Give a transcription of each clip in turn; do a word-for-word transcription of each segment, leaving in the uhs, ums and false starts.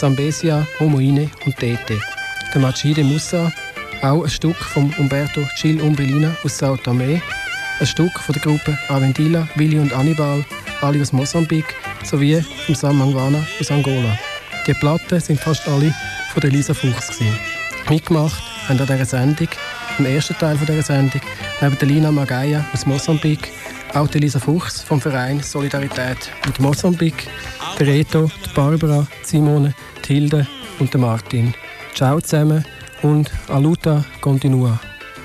Zambesia, Homoine und Tete. Der Marci de Mussa, auch ein Stück von Umberto Gil Umbellina aus Sao Tomé, ein Stück von der Gruppe Avendila, Willi und Annibal, alle aus Mosambik, sowie vom Sam Mangwana aus Angola. Die Platten sind fast alle von der Lisa Fuchs gewesen. Mitgemacht haben an dieser Sendung, im ersten Teil dieser Sendung, neben der Lina Magaia aus Mosambik, auch die Lisa Fuchs vom Verein Solidarität mit Mosambik, der Reto, die Barbara, die Simone, die Hilde und der Martin. Ciao zusammen und a luta continua.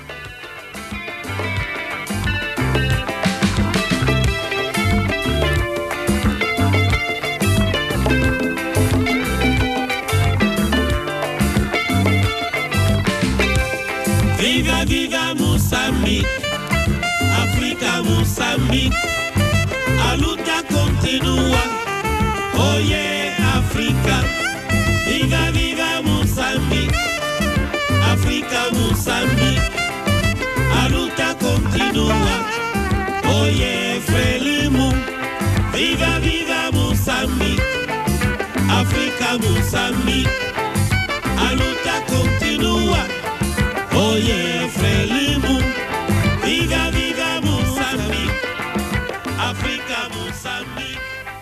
Viva, viva Moçambique, África, Moçambique, a luta continua, oh yeah, África, viva, viva Moçambique, África, Moçambique, a luta continua, oh yeah, Frelimo, viva, viva Moçambique, África, Moçambique, a luta continua. Oye, Frelimo, viva, viva Moçambique, África, Moçambique.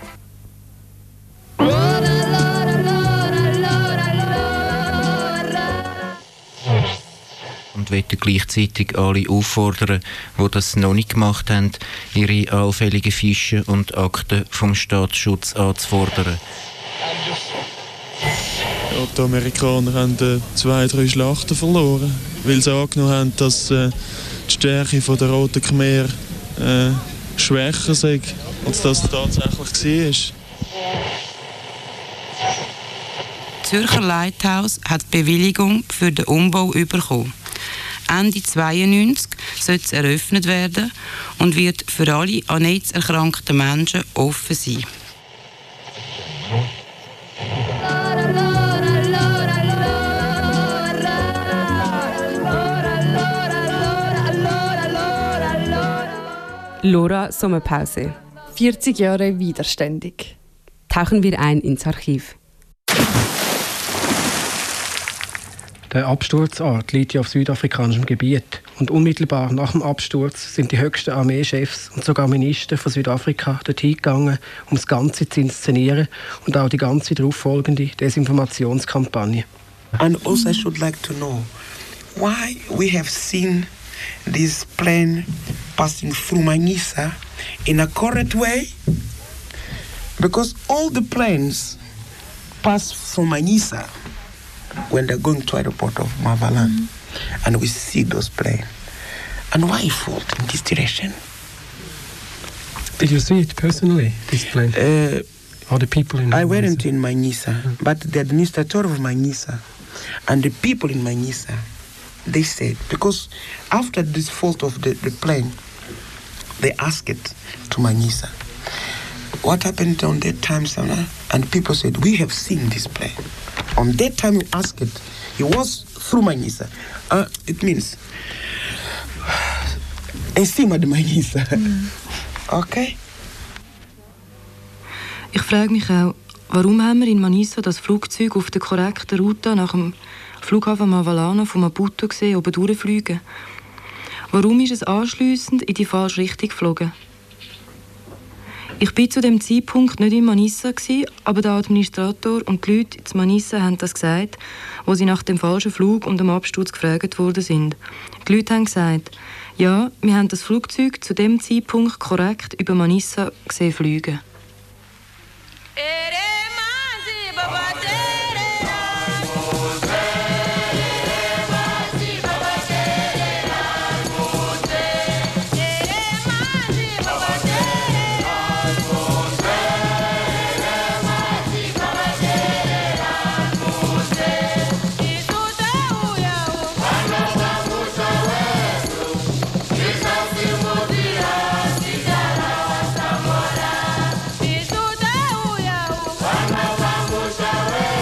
Und möchte gleichzeitig alle auffordern, die das noch nicht gemacht haben, ihre allfälligen Fischen und Akten vom Staatsschutz anzufordern. Ja, die Amerikaner haben äh, zwei, drei Schlachten verloren, weil sie angenommen haben, dass äh, die Stärke von der Roten Khmer äh, schwächer sei, als das tatsächlich war. Das Zürcher Lighthouse hat die Bewilligung für den Umbau bekommen. Ende zweiundneunzig soll es eröffnet werden und wird für alle an AIDS erkrankten Menschen offen sein. Lora Sommerpause. vierzig Jahre widerständig. Tauchen wir ein ins Archiv. Der Absturzort liegt ja auf südafrikanischem Gebiet. Und unmittelbar nach dem Absturz sind die höchsten Armeechefs und sogar Minister von Südafrika dorthin gegangen, um das Ganze zu inszenieren und auch die ganze darauffolgende Desinformationskampagne. And also I should like to know why we have seen this plane passing through Manisa in a correct way, because all the planes pass from Manisa when they're going to the airport of Mavalan, mm-hmm. and we see those planes. And why fall in this direction? Did you see it personally, this plane? Uh, or the people in I Manisa? weren't in Manisa, mm-hmm. but the administrator of Manisa and the people in Manisa, they said, because after this fault of the, the plane, they asked it to Manisa, what happened on that time, Sana? And people said, we have seen this plane. On that time you asked it, it was through Manisa. Uh, it means, encima de Manisa. Mm. Okay? Ich frage mich auch, warum haben wir in Manisa das Flugzeug auf der korrekten Route nach dem Flughafen Mavalana von Maputo gesehen, oben durchfliegen? Warum ist es anschliessend in die falsche Richtung geflogen? Ich war zu dem Zeitpunkt nicht in Manisa, aber der Administrator und die Leute in Manisa haben das gesagt, als sie nach dem falschen Flug und dem Absturz gefragt worden sind. Die Leute haben gesagt, ja, wir haben das Flugzeug zu dem Zeitpunkt korrekt über Manisa gesehen fliegen. Vamos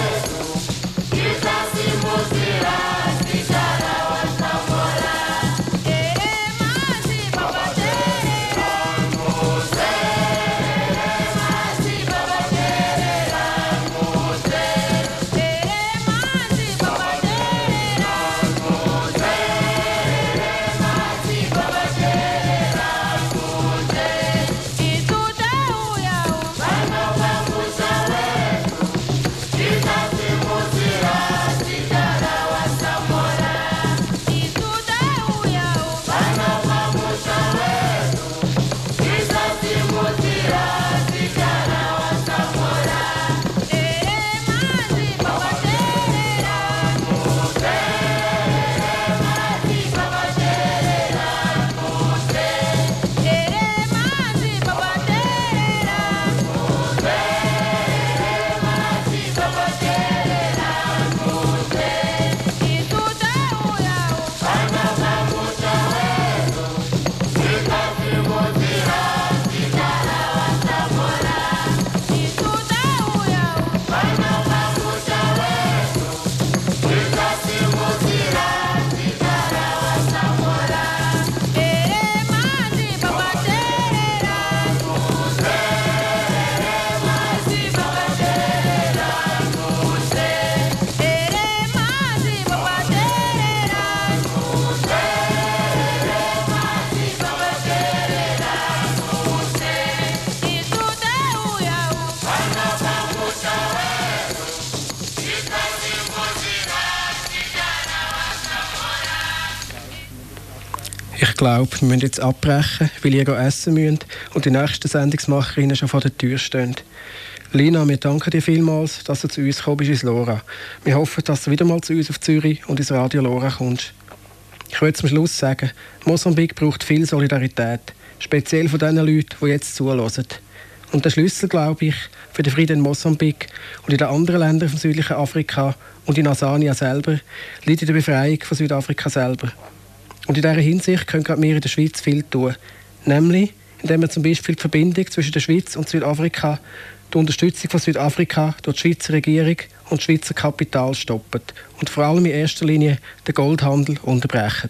glaube, wir müssen jetzt abbrechen, weil ihr essen müsst und die nächsten Sendungsmacherinnen schon vor der Tür stehen. Lina, wir danken dir vielmals, dass du zu uns gekommen bist ins Lora. Wir hoffen, dass du wieder mal zu uns auf Zürich und ins Radio Lora kommst. Ich will zum Schluss sagen, Mosambik braucht viel Solidarität, speziell von den Leuten, die jetzt zuhören. Und der Schlüssel, glaube ich, für den Frieden in Mosambik und in den anderen Ländern vom südlichen Afrika und in Tansania selber, liegt in der Befreiung von Südafrika selber. Und in dieser Hinsicht können gerade wir in der Schweiz viel tun. Nämlich, indem wir zum Beispiel die Verbindung zwischen der Schweiz und Südafrika, die Unterstützung von Südafrika durch die Schweizer Regierung und das Schweizer Kapital stoppen und vor allem in erster Linie den Goldhandel unterbrechen.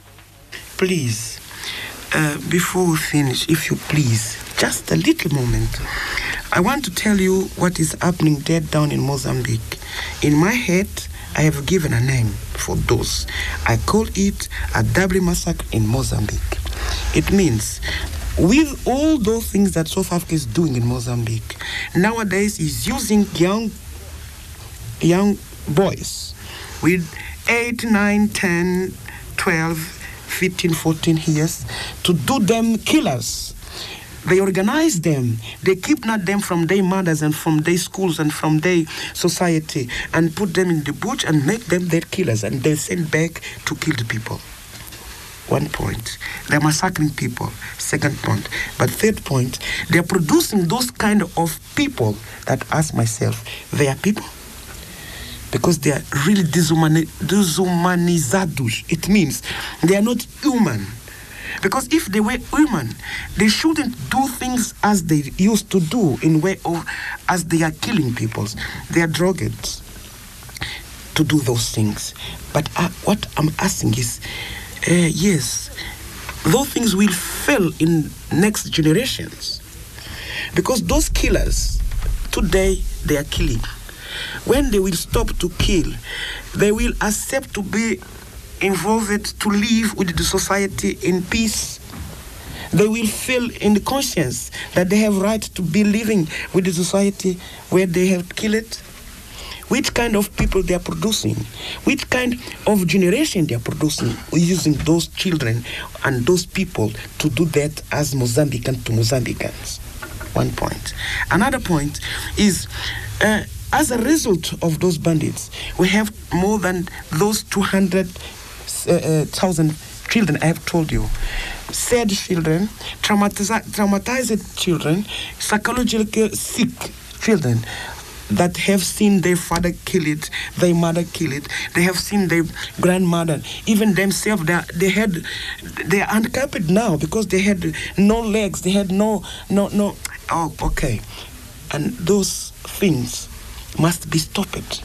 Please, uh, before we finish, if you please, just a little moment. I want to tell you what is happening dead down in Mozambique. In my head, I have given a name for those. I call it a double massacre in Mozambique. It means, with all those things that South Africa is doing in Mozambique, nowadays is using young, young boys with eight, nine, ten, twelve, fifteen, fourteen years to do them killers. They organize them. They kidnap them from their mothers and from their schools and from their society and put them in the bush and make them their killers, and they send back to kill the people. One point, they're massacring people. Second point. But third point, they're producing those kind of people that ask myself, they are people? Because they are really deshumani- deshumanizados. It means they are not human. Because if they were human, they shouldn't do things as they used to do in way of as they are killing people. They are drugged to do those things. But uh, what I'm asking is, uh, yes, those things will fail in next generations. Because those killers, today they are killing. When they will stop to kill, they will accept to be involved to live with the society in peace. They will feel in the conscience that they have right to be living with the society where they have killed. Which kind of people they are producing, which kind of generation they are producing, using those children and those people to do that as Mozambican to Mozambicans. One point. Another point is, uh, as a result of those bandits, we have more than those two hundred thousand children, I have told you. Sad children, traumatiz- traumatized children, psychologically sick children that have seen their father kill it, their mother kill it. They have seen their grandmother, even themselves. They are, they had, they are handicapped now because they had no legs. They had no, no, no. Oh, okay. And those things must be stopped.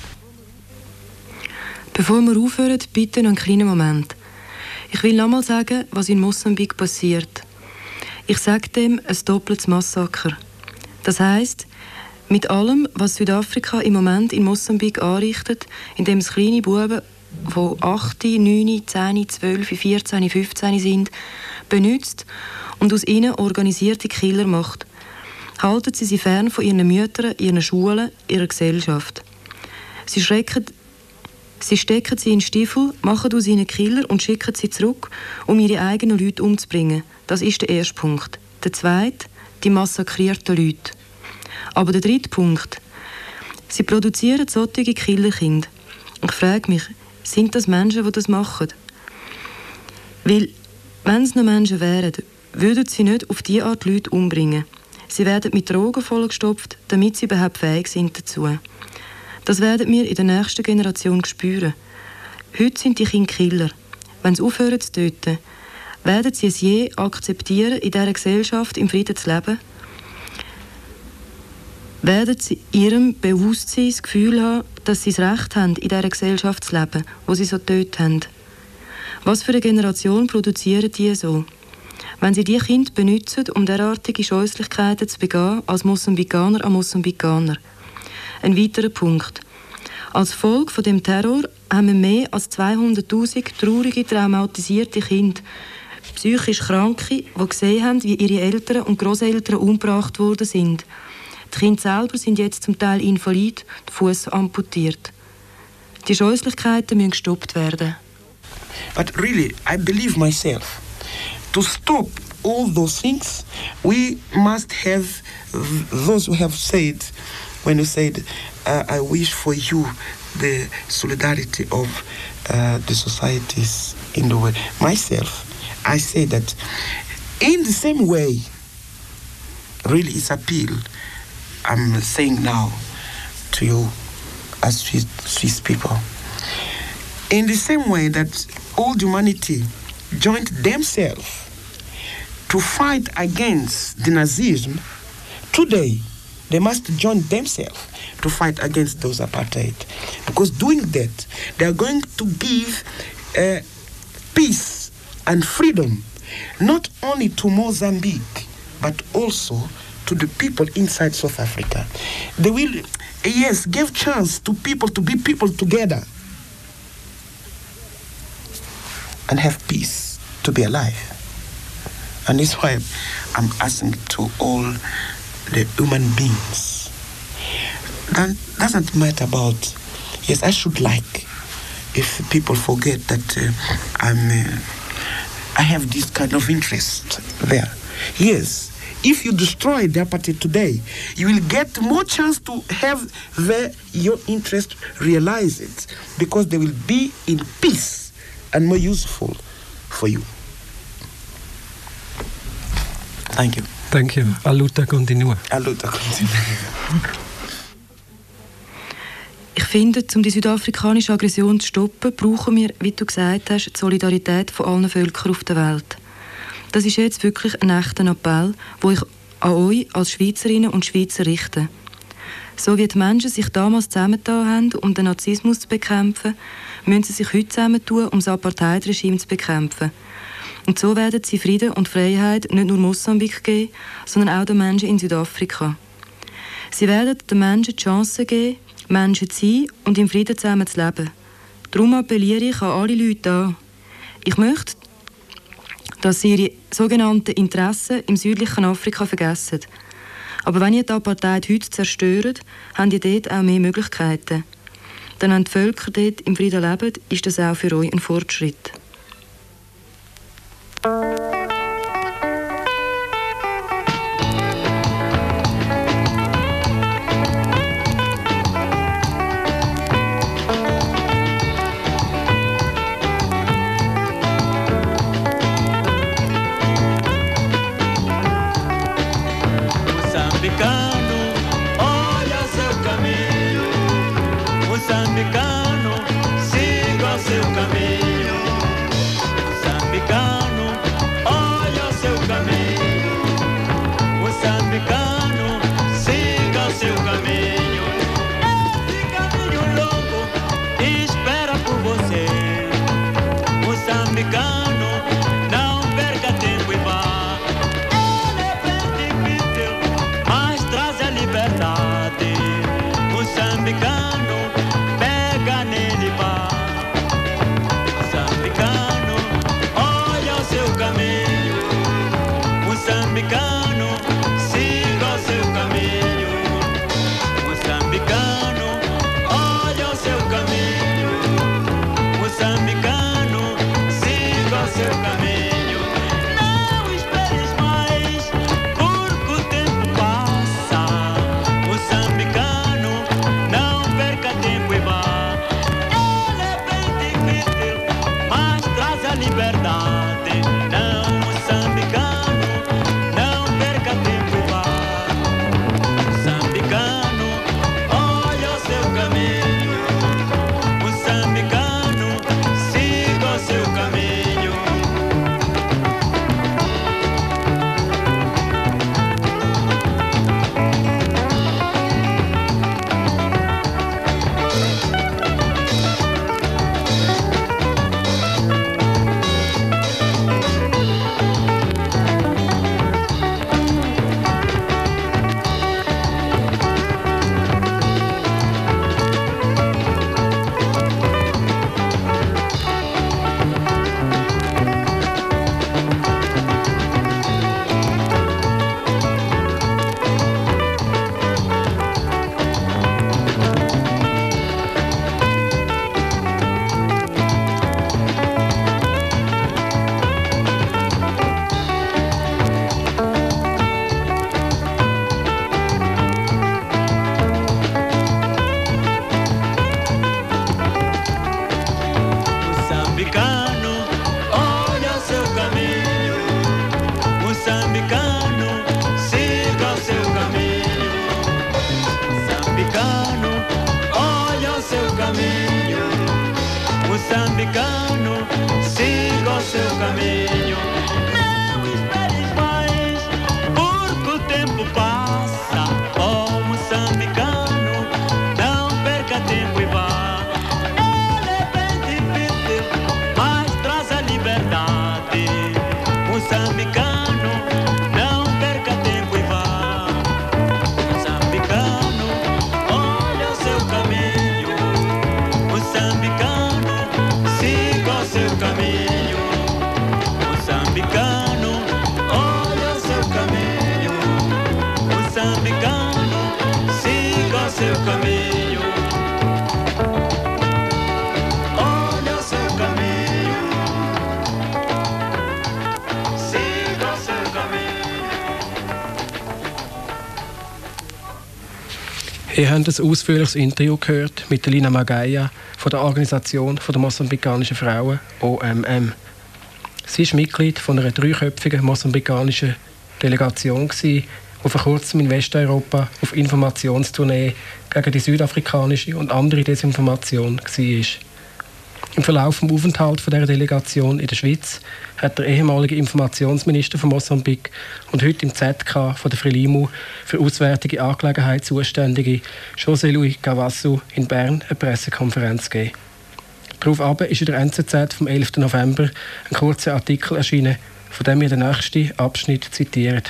Bevor wir aufhören, bitte noch einen kleinen Moment. Ich will nochmal sagen, was in Mosambik passiert. Ich sage dem ein doppeltes Massaker. Das heisst, mit allem, was Südafrika im Moment in Mosambik anrichtet, indem es kleine Buben, die acht, neun, zehn, zwölf, vierzehn, fünfzehn sind, benutzt und aus ihnen organisierte Killer macht, halten sie sie fern von ihren Müttern, ihren Schulen, ihrer Gesellschaft. Sie schrecken Sie stecken sie in Stiefel, machen aus ihnen Killer und schicken sie zurück, um ihre eigenen Leute umzubringen. Das ist der erste Punkt. Der zweite, die massakrierten Leute. Aber der dritte Punkt, sie produzieren solche Killerkinder. Ich frage mich, sind das Menschen, die das machen? Weil, wenn es noch Menschen wären, würden sie nicht auf diese Art Leute umbringen. Sie werden mit Drogen vollgestopft, damit sie überhaupt fähig sind dazu. Das werden wir in der nächsten Generation spüren. Heute sind die Kinder Killer. Wenn sie aufhören zu töten, werden sie es je akzeptieren, in dieser Gesellschaft im Frieden zu leben? Werden sie ihrem Bewusstsein das Gefühl haben, dass sie das Recht haben, in dieser Gesellschaft zu leben, wo sie so getötet haben? Was für eine Generation produzieren die so? Wenn sie diese Kinder benutzen, um derartige Scheußlichkeiten zu begehen, als Mosambikaner an Mosambikaner. Ein weiterer Punkt. Als Folge von dem Terror haben wir mehr als zweihunderttausend traurige, traumatisierte Kinder, psychisch Kranke, die gesehen haben, wie ihre Eltern und Grosseltern umgebracht worden sind. Die Kinder selber sind jetzt zum Teil invalid, die Füße amputiert. Die Scheußlichkeiten müssen gestoppt werden. But really, I believe myself, to stop all those things, we must have those who have said, when you said, uh, I wish for you the solidarity of uh, the societies in the world. Myself, I say that in the same way, really it's appeal I'm saying now to you as Swiss, Swiss people. In the same way that all humanity joined themselves to fight against the Nazism, today they must join themselves to fight against those apartheid. Because doing that, they are going to give uh, peace and freedom, not only to Mozambique, but also to the people inside South Africa. They will, yes, give chance to people to be people together and have peace, to be alive. And that's why I'm asking to all the human beings. That doesn't matter about, yes, I should like if people forget that uh, I'm, uh, I have this kind of interest there. Yes, if you destroy the apartheid today, you will get more chance to have the, your interest realized, because they will be in peace and more useful for you. Thank you. Thank you. A luta continua. A luta continua. Ich finde, um die südafrikanische Aggression zu stoppen, brauchen wir, wie du gesagt hast, die Solidarität von allen Völkern auf der Welt. Das ist jetzt wirklich ein echter Appell, den ich an euch als Schweizerinnen und Schweizer richte. So wie die Menschen sich damals zusammengetan haben, um den Nazismus zu bekämpfen, müssen sie sich heute zusammentun, um das Apartheid-Regime zu bekämpfen. Und so werden sie Frieden und Freiheit nicht nur Mosambik geben, sondern auch den Menschen in Südafrika. Sie werden den Menschen die Chance geben, Menschen zu sein und im Frieden zusammen zu leben. Darum appelliere ich an alle Leute an. Ich möchte, dass sie ihre sogenannten Interessen im südlichen Afrika vergessen. Aber wenn ihr die Apartheid heute zerstört, habt ihr dort auch mehr Möglichkeiten. Denn wenn die Völker dort im Frieden leben, ist das auch für euch ein Fortschritt. Pega caminho, moçambicano, siga o seu caminho. Não esperes mais, porque o tempo passa. Oh, moçambicano, não perca tempo e vá. Ele é bem difícil, mas traz a liberdade. Moçambicano, não perca tempo e vá. Moçambicano, olha o seu caminho. Moçambicano, siga o seu caminho. Moçambicano, olha o seu caminho. Moçambicano, siga o seu caminho. Olha o seu caminho. Siga o seu caminho. Ihr habt ein ausführliches Interview gehört mit Lina Magaia von der Organisation der mosambikanischen Frauen O M M. Sie ist Mitglied von einer dreiköpfigen mosambikanischen Delegation, die vor kurzem in Westeuropa auf Informationstournee gegen die südafrikanische und andere Desinformation war. Im Verlauf des Aufenthalts dieser Delegation in der Schweiz hat der ehemalige Informationsminister von Mosambik und heute im Z K von der Frelimu für Auswärtige Angelegenheiten zuständige José Luis Cavasso in Bern eine Pressekonferenz gegeben. Daraufhin ist in der N Z Z vom elften November ein kurzer Artikel erschienen, von dem wir den nächsten Abschnitt zitieren.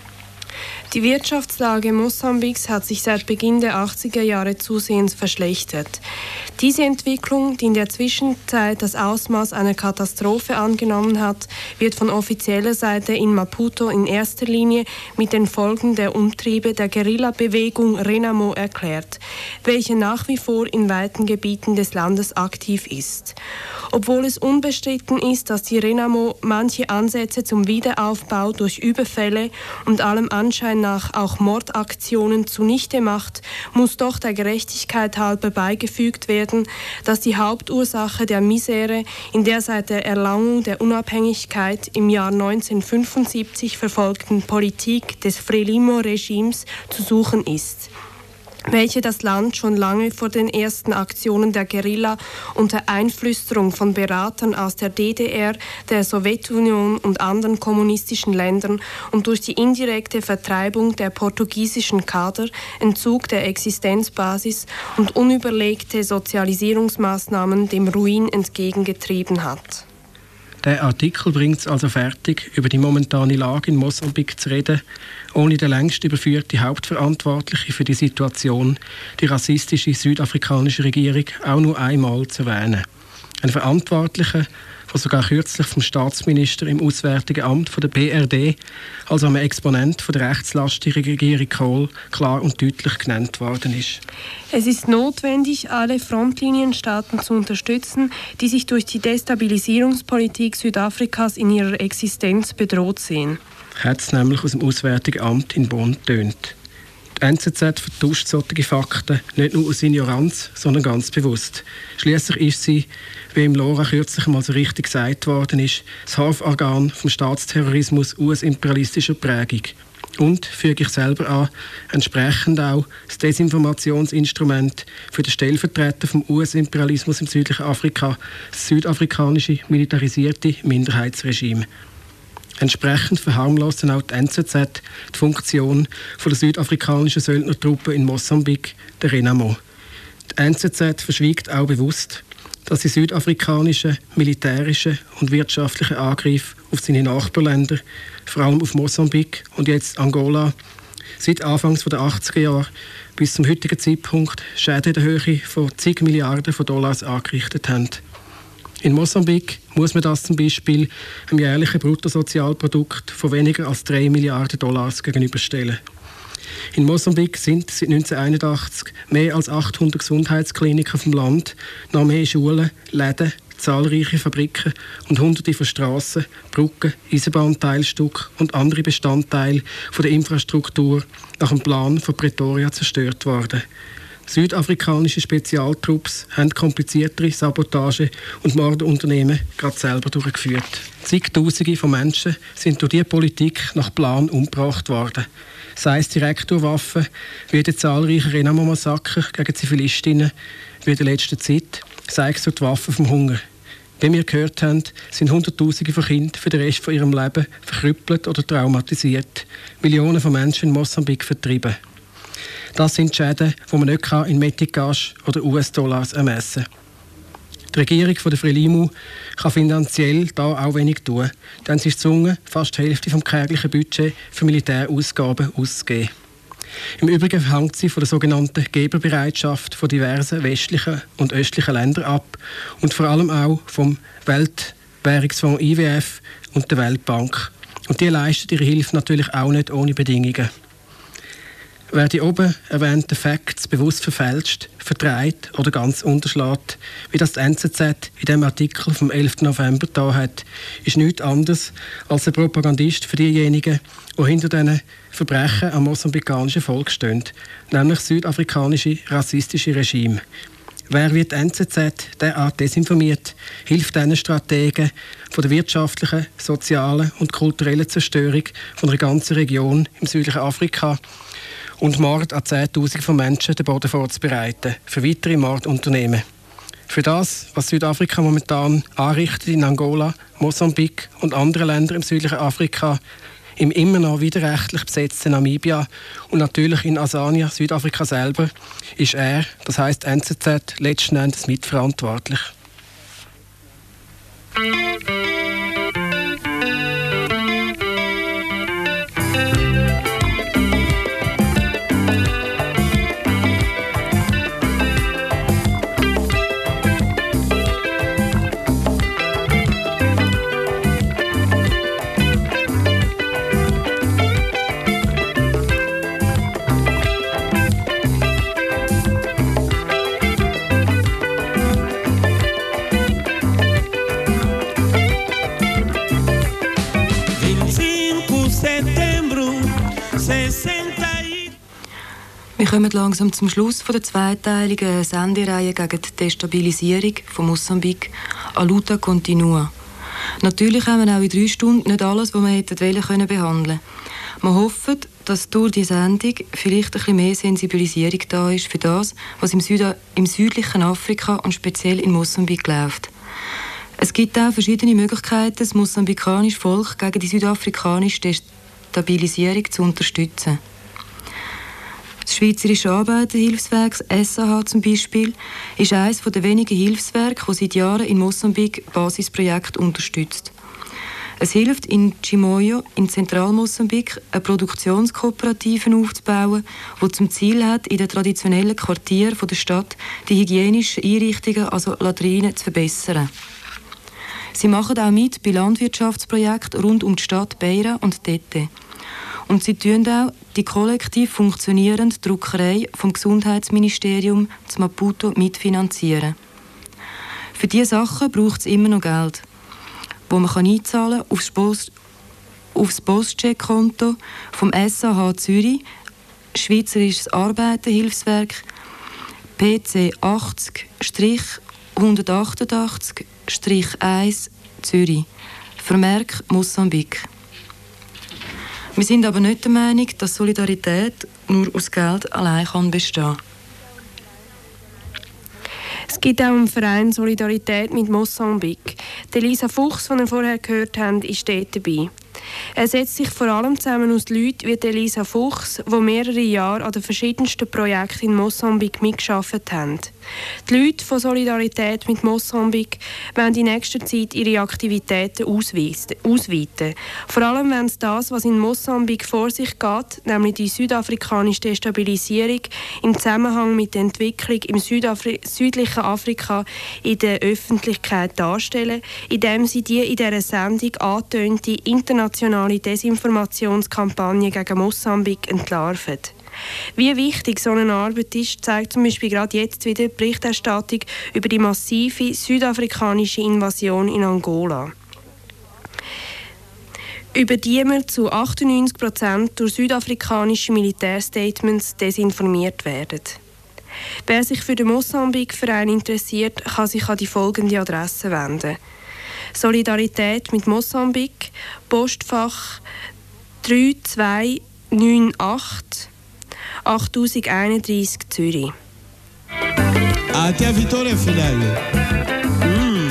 Die Wirtschaftslage Mosambiks hat sich seit Beginn der achtziger Jahre zusehends verschlechtert. Diese Entwicklung, die in der Zwischenzeit das Ausmaß einer Katastrophe angenommen hat, wird von offizieller Seite in Maputo in erster Linie mit den Folgen der Umtriebe der Guerilla-Bewegung Renamo erklärt, welche nach wie vor in weiten Gebieten des Landes aktiv ist. Obwohl es unbestritten ist, dass die Renamo manche Ansätze zum Wiederaufbau durch Überfälle und allem Anschein nach auch Mordaktionen zunichte macht, muss doch der Gerechtigkeit halber beigefügt werden, dass die Hauptursache der Misere in der seit der Erlangung der Unabhängigkeit im Jahr neunzehnhundertfünfundsiebzig verfolgten Politik des Frelimo-Regimes zu suchen ist, welche das Land schon lange vor den ersten Aktionen der Guerilla unter Einflüsterung von Beratern aus der D D R, der Sowjetunion und anderen kommunistischen Ländern und durch die indirekte Vertreibung der portugiesischen Kader, Entzug der Existenzbasis und unüberlegte Sozialisierungsmaßnahmen dem Ruin entgegengetrieben hat. Der Artikel bringt es also fertig, über die momentane Lage in Mosambik zu reden, ohne den längst überführte Hauptverantwortliche für die Situation, die rassistische südafrikanische Regierung, auch nur einmal zu erwähnen. Ein Verantwortlicher, der sogar kürzlich vom Staatsminister im Auswärtigen Amt von der B R D, also einem Exponent von der rechtslastigen Regierung Kohl, klar und deutlich genannt worden ist. Es ist notwendig, alle Frontlinienstaaten zu unterstützen, die sich durch die Destabilisierungspolitik Südafrikas in ihrer Existenz bedroht sehen. Hat es nämlich aus dem Auswärtigen Amt in Bonn getönt. Die N Z Z vertuscht solche Fakten nicht nur aus Ignoranz, sondern ganz bewusst. Schliesslich ist sie, wie im Lora kürzlich mal so richtig gesagt worden ist, das Hauptorgan vom Staatsterrorismus U S-imperialistischer Prägung. Und, füge ich selber an, entsprechend auch das Desinformationsinstrument für den Stellvertreter vom U S-Imperialismus im südlichen Afrika, das südafrikanische militarisierte Minderheitsregime. Entsprechend verharmlosten auch die N Z Z die Funktion der südafrikanischen Söldnertruppe in Mosambik, der Renamo. Die N Z Z verschwiegt auch bewusst, dass die südafrikanischen militärischen und wirtschaftlichen Angriffe auf seine Nachbarländer, vor allem auf Mosambik und jetzt Angola, seit Anfangs der achtziger Jahre bis zum heutigen Zeitpunkt Schäden in der Höhe von zig Milliarden von Dollars angerichtet haben. In Mosambik muss man das zum Beispiel einem jährlichen Bruttosozialprodukt von weniger als drei Milliarden Dollars gegenüberstellen. In Mosambik sind seit neunzehnhunderteinundachtzig mehr als achthundert Gesundheitskliniken vom Land, noch mehr Schulen, Läden, zahlreiche Fabriken und hunderte von Strassen, Brücken, Eisenbahnteilstücke und andere Bestandteile von der Infrastruktur nach dem Plan von Pretoria zerstört worden. Südafrikanische Spezialtrupps haben kompliziertere Sabotage- und Mordunternehmen gerade selber durchgeführt. Zigtausende von Menschen sind durch diese Politik nach Plan umgebracht worden. Sei es direkt durch Waffen, wie die zahlreichen Renamo-Massaker gegen Zivilistinnen, wie in der letzten Zeit, sei es durch die Waffen vom Hunger. Wie wir gehört haben, sind Hunderttausende von Kindern für den Rest von ihrem Leben verkrüppelt oder traumatisiert. Millionen von Menschen in Mosambik vertrieben. Das sind Schäden, die man nicht in Meticage oder U S-Dollars ermessen kann. Die Regierung von der Frelimu kann finanziell da auch wenig tun, denn sie ist gezwungen, fast die Hälfte vom kärglichen Budget für Militärausgaben auszugeben. Im Übrigen hängt sie von der sogenannten Geberbereitschaft von diversen westlichen und östlichen Ländern ab und vor allem auch vom Weltwährungsfonds I W F und der Weltbank. Und die leisten ihre Hilfe natürlich auch nicht ohne Bedingungen. Wer die oben erwähnten Facts bewusst verfälscht, verdreht oder ganz unterschlägt, wie das die N Z Z in dem Artikel vom elften November da hat, ist nichts anderes als ein Propagandist für diejenigen, die hinter diesen Verbrechen am mosambikanischen Volk stehen, nämlich das südafrikanische rassistische Regime. Wer wie die N Z Z derart desinformiert, hilft diesen Strategen von der wirtschaftlichen, sozialen und kulturellen Zerstörung von einer ganzen Region im südlichen Afrika und Mord an Zehntausenden von Menschen den Boden vorzubereiten für weitere Mordunternehmen. Für das, was Südafrika momentan anrichtet in Angola, Mosambik und anderen Ländern im südlichen Afrika, im immer noch widerrechtlich besetzten Namibia und natürlich in Azania, Südafrika selber, ist er, das heisst N Z Z, letzten Endes mitverantwortlich. Wir kommen langsam zum Schluss von der zweiteiligen Sendereihe gegen die Destabilisierung von Mosambik «A luta continua». Natürlich haben wir auch in drei Stunden nicht alles, was wir hätten wollen, können behandeln. Wir hoffen, dass durch die Sendung vielleicht ein bisschen mehr Sensibilisierung da ist für das, was im, Süd- im südlichen Afrika und speziell in Mosambik läuft. Es gibt auch verschiedene Möglichkeiten, das mosambikanische Volk gegen die südafrikanische Destabilisierung zu unterstützen. Das Schweizerische Arbeiterhilfswerk, das S A H zum Beispiel, ist eines der wenigen Hilfswerke, das seit Jahren in Mosambik Basisprojekte unterstützt. Es hilft in Chimoio, in Zentralmosambik, eine Produktionskooperativen aufzubauen, die zum Ziel hat, in den traditionellen Quartieren der Stadt die hygienischen Einrichtungen, also Latrinen, zu verbessern. Sie machen auch mit bei Landwirtschaftsprojekten rund um die Stadt Beira und Tete. Und sie tun auch die kollektiv funktionierende Druckerei vom Gesundheitsministerium zu Maputo mitfinanzieren. Für diese Sachen braucht es immer noch Geld, das man einzahlen kann aufs, Post, aufs Postcheck-Konto vom S A H Zürich, Schweizerisches Arbeiterhilfswerk, P C achtzig hundertachtundachtzig eins Zürich. Vermerk Mosambik. Wir sind aber nicht der Meinung, dass Solidarität nur aus Geld allein kann bestehen. Es gibt auch einen Verein Solidarität mit Mosambik. Die Elisa Fuchs, die wir vorher gehört haben, ist dort dabei. Er setzt sich vor allem zusammen aus Leuten wie Elisa Fuchs, die mehrere Jahre an den verschiedensten Projekten in Mosambik mitgearbeitet haben. Die Leute von Solidarität mit Mosambik wollen in nächster Zeit ihre Aktivitäten ausweiten. Vor allem wenn es das, was in Mosambik vor sich geht, nämlich die südafrikanische Destabilisierung im Zusammenhang mit der Entwicklung im Südafri- südlichen Afrika in der Öffentlichkeit darstellen, indem sie die in dieser Sendung angetönte internationale Desinformationskampagne gegen Mosambik entlarven. Wie wichtig so eine Arbeit ist, zeigt zum Beispiel gerade jetzt wieder die Berichterstattung über die massive südafrikanische Invasion in Angola, über die wir zu achtundneunzig Prozent durch südafrikanische Militärstatements desinformiert werden. Wer sich für den Mosambik-Verein interessiert, kann sich an die folgende Adresse wenden: Solidarität mit Mosambik, Postfach drei zwei neun acht achttausendeinunddreißig Zürich. Até a vitória final. Hum.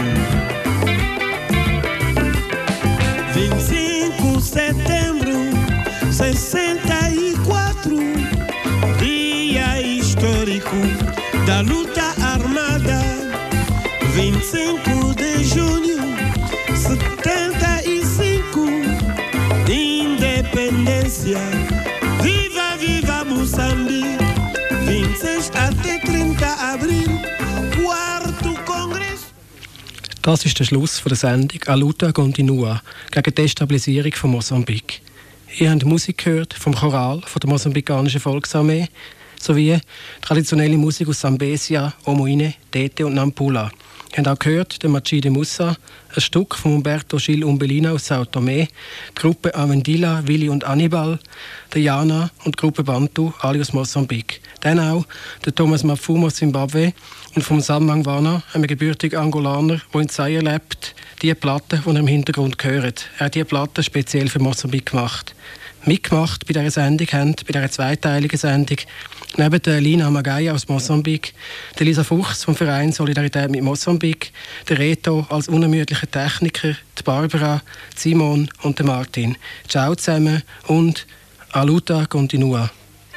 vinte e cinco de setembro, sessenta e quatro, dia histórico da luta armada. vinte e cinco de junho, setenta e cinco, independência. Viva, viva Moçambique. vinte e seis até trinta Abril, quarto Congresso. Das ist der Schluss der Sendung «A luta continua» gegen die Destabilisierung von Mosambik. Ihr habt Musik gehört vom Choral von der mosambikanischen Volksarmee sowie traditionelle Musik aus Zambezia, Omoine, Tete und Nampula. Ihr habt auch gehört den Machide Mussa, ein Stück von Umberto Gil Umbelina aus Sao Tomé, die Gruppe Avendila, Willi und Annibal, der Jana und die Gruppe Bantu, alle aus Mosambik. Dann auch der Thomas Mafumo aus Zimbabwe und vom Sam Mangwana, einem gebürtigen Angolaner, der in Zaire lebt, die Platte, die ihr im Hintergrund hört. Er hat diese Platte speziell für Mosambik gemacht. Mitgemacht bei dieser Sendung haben, bei dieser zweiteiligen Sendung, neben der Lina Magaya aus Mosambik, der Lisa Fuchs vom Verein Solidarität mit Mosambik, der Reto als unermüdlicher Techniker, die Barbara, die Simon und der Martin. Ciao zusammen und «A luta continua».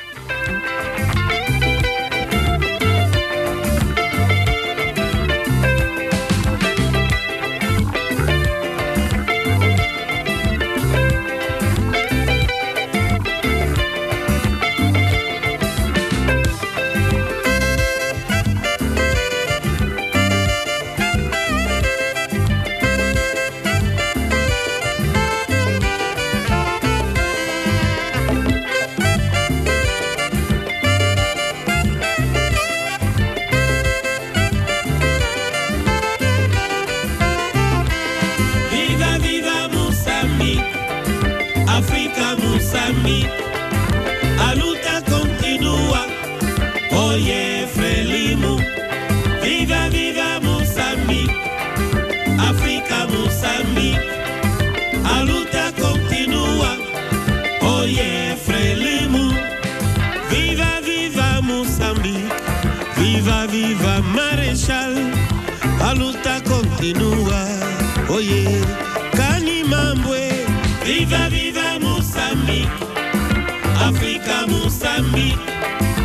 A luta continua, oye Frelimo. Viva, viva Moçambique, África, Moçambique. A luta continua, oye Frelimo. Viva, viva Moçambique, viva, viva Marechal. A luta continua, oye Canimambwe. Viva, viva Moçambique, África, Moçambique.